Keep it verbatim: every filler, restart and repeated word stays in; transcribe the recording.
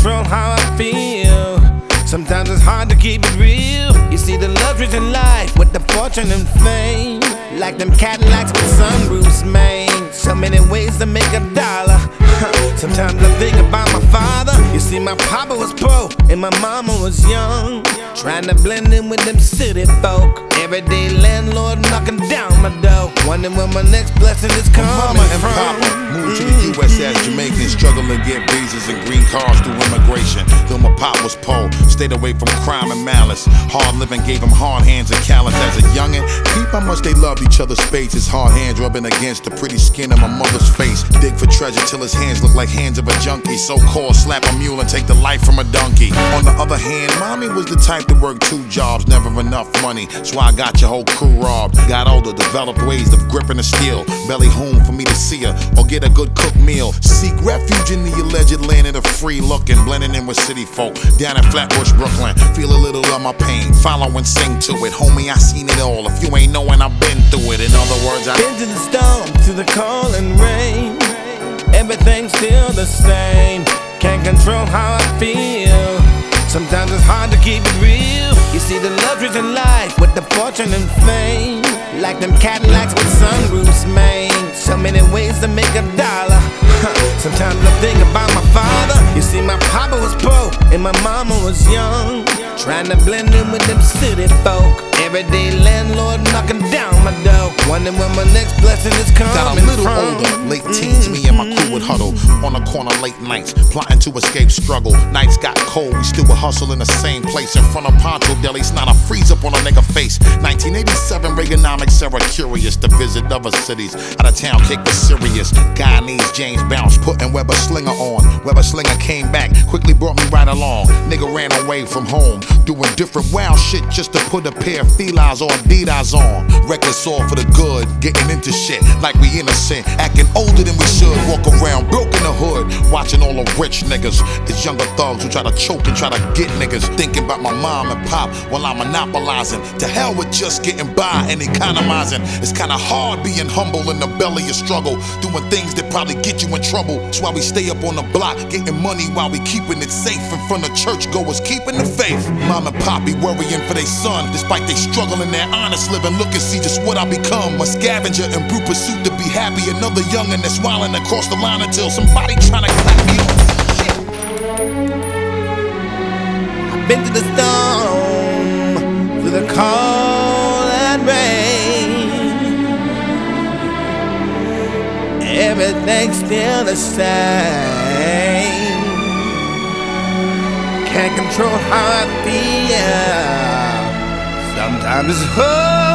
control how I feel. Sometimes it's hard to keep it real. You see the luxuries in life with the fortune and fame, like them Cadillacs with sunroofs, man. So many ways to make a dollar. Sometimes I think about my father. You see, my papa was poor and my mama was young, trying to blend in with them city folk. Everyday landlord knocking down my door, wondering where my next blessing is coming Mama and from. Papa moved to the U S as Jamaicans, struggling to get visas and green cards through immigration. Though my pop was poor, stayed away from crime and malice. Hard living gave him hard hands and callous as a youngin'. Peep how much they loved each other's spaces. Hard hands rubbing against the pretty skin of my mother's face. Dig for treasure till his hands look like hands of a junkie. So called slap a mule and take the life from a donkey. On the other hand, mommy was the type to work two jobs, never enough money. So I got your whole crew robbed. Got older, developed ways of gripping the steel. Belly home for me to see her or get a good cooked meal. Seek refuge in the alleged land of the free looking, blending in with city folk. Down in Flatbush, Brooklyn, feel a little of my pain. Follow and sing to it, homie, I seen it all. If you ain't knowing, I've been through it. In other words, I been to the storm, to the cold and rain. Everything's still the same. Can't control how I feel. Sometimes it's hard to keep it real. You see the luxuries in life with the fortune and fame, like them Cadillacs with sunroofs, man. So many ways to make a dollar. Sometimes I think about my father. You see, my papa was poor and my mama was young, trying to blend in with them city folk. Everyday landlord knocking down my door, wondering where my next blessing is coming got a little from. older, late teens, me and my crew would huddle on the corner late nights, plotting to escape struggle. Nights got cold, we still would hustle in the same place in front of Poncho Delis, not a freeze up on a nigga face. nineteen eighty-seven, Reaganomics era curious to visit other cities. Out of town, kick was serious. Guyanese, James Bounce, putting Weber Slinger on. Weber Slinger came back, quickly brought me right along. Nigga ran away from home, doing different wild shit just to put a pair of felines or Adidas on. Reckless all for the good, getting into shit like we innocent, acting older than we should. Walk around broke in the hood, watching all the rich niggas. It's younger thugs who try to choke and try to get niggas. Thinking about my mom and pop while I'm monopolizing. To hell with just getting by and economizing. It's kinda hard being humble in the belly of struggle, doing things that probably get you in trouble. That's why we stay up on the block, getting money while we keeping it safe in front of churchgoers, keeping the faith. Mom and pop be worrying for their son, despite they struggle in their honest living. Look and see just what I become, a scavenger in brute pursuit to be happy. Another youngin' that's wildin' across the line until somebody tryna clap me off. I've been to the storm, through the cold and rain. Everything's still the same. Can't control how I feel. Sometimes it's hard.